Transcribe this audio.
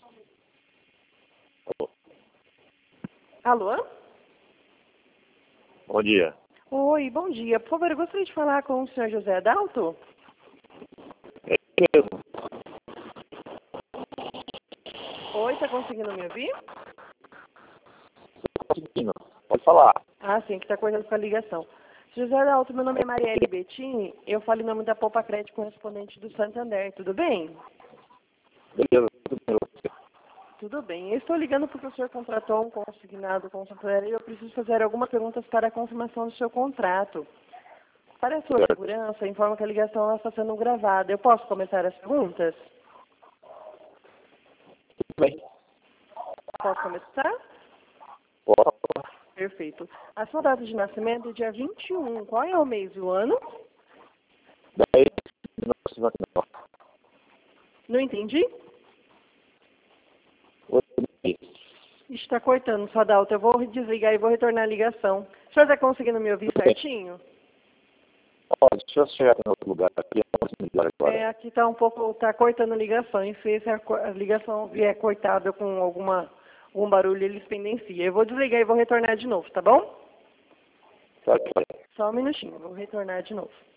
Alô? Bom dia. Oi, bom dia. Por favor, eu gostaria de falar com o senhor José Adalto. É mesmo. Oi, tá conseguindo me ouvir? Estou conseguindo. Pode falar. Ah, sim, que tá cortando com a ligação. José Adalto, meu nome é Marielle Bettini, eu falo em nome da Poupa Crédito correspondente do Santander, tudo bem? Beleza, tudo bem você? Tudo bem. Eu estou ligando porque o senhor contratou um consignado com o Santander e eu preciso fazer algumas perguntas para a confirmação do seu contrato. Para a sua Certo. segurança, informa que a ligação ela está sendo gravada. Eu posso começar as perguntas? Tudo bem. Posso começar? Bora. Perfeito. A sua data de nascimento é dia 21. Qual é o mês e o ano? 10 de 1999. Não entendi. 8 meses. Está cortando, sua Adalto. Eu vou desligar e vou retornar a ligação. O senhor está conseguindo me ouvir Tudo bem. certinho? Ó, deixa eu chegar em outro lugar aqui. Vamos melhor agora. Aqui está tá cortando a ligação. E se a ligação vier cortada com algum barulho, eles pendenciam. Eu vou desligar e vou retornar de novo, tá bom? Tá, tá. Só um minutinho, vou retornar de novo.